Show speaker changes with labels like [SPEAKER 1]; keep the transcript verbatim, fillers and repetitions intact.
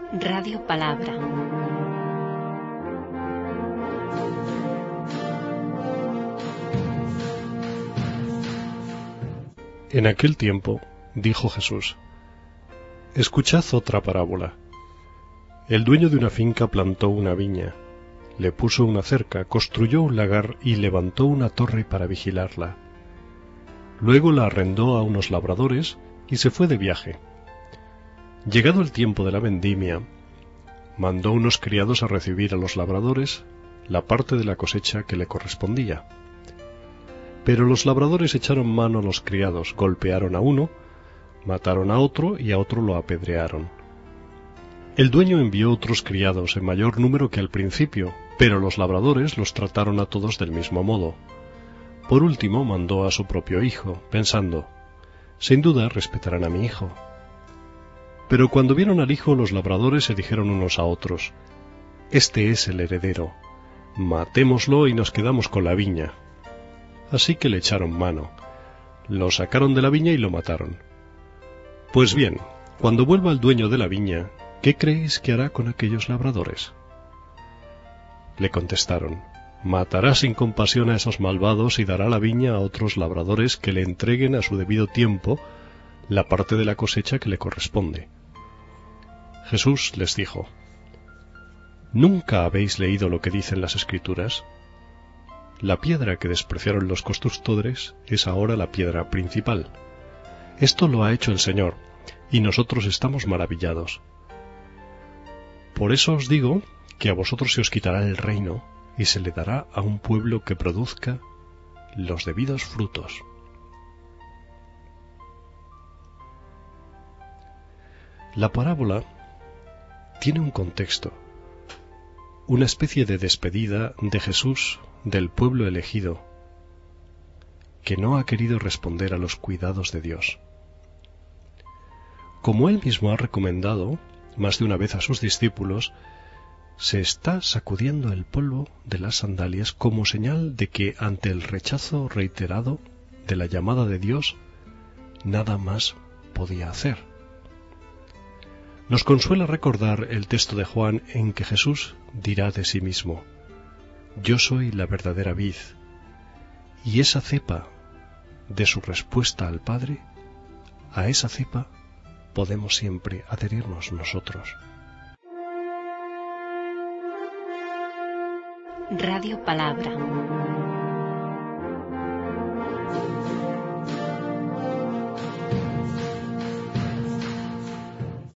[SPEAKER 1] Radio Palabra.
[SPEAKER 2] En aquel tiempo dijo Jesús: Escuchad otra parábola. El dueño de una finca plantó una viña, le puso una cerca, construyó un lagar y levantó una torre para vigilarla. Luego la arrendó a unos labradores y se fue de viaje. Llegado el tiempo de la vendimia, mandó unos criados a recibir a los labradores la parte de la cosecha que le correspondía. Pero los labradores echaron mano a los criados, golpearon a uno, mataron a otro y a otro lo apedrearon. El dueño envió otros criados en mayor número que al principio, pero los labradores los trataron a todos del mismo modo. Por último mandó a su propio hijo, pensando: sin duda respetarán a mi hijo. Pero cuando vieron al hijo, los labradores se dijeron unos a otros: este es el heredero, matémoslo y nos quedamos con la viña. Así que le echaron mano, lo sacaron de la viña y lo mataron. Pues bien, cuando vuelva el dueño de la viña, ¿qué creéis que hará con aquellos labradores? Le contestaron: matará sin compasión a esos malvados y dará la viña a otros labradores que le entreguen a su debido tiempo la parte de la cosecha que le corresponde. Jesús les dijo: ¿nunca habéis leído lo que dicen las Escrituras? La piedra que despreciaron los constructores es ahora la piedra principal. Esto lo ha hecho el Señor, y nosotros estamos maravillados. Por eso os digo que a vosotros se os quitará el reino y se le dará a un pueblo que produzca los debidos frutos. La parábola tiene un contexto, una especie de despedida de Jesús del pueblo elegido, que no ha querido responder a los cuidados de Dios. Como él mismo ha recomendado más de una vez a sus discípulos, se está sacudiendo el polvo de las sandalias como señal de que ante el rechazo reiterado de la llamada de Dios, nada más podía hacer. Nos consuela recordar el texto de Juan en que Jesús dirá de sí mismo: yo soy la verdadera vid, y esa cepa de su respuesta al Padre, a esa cepa podemos siempre adherirnos nosotros.
[SPEAKER 1] Radio Palabra.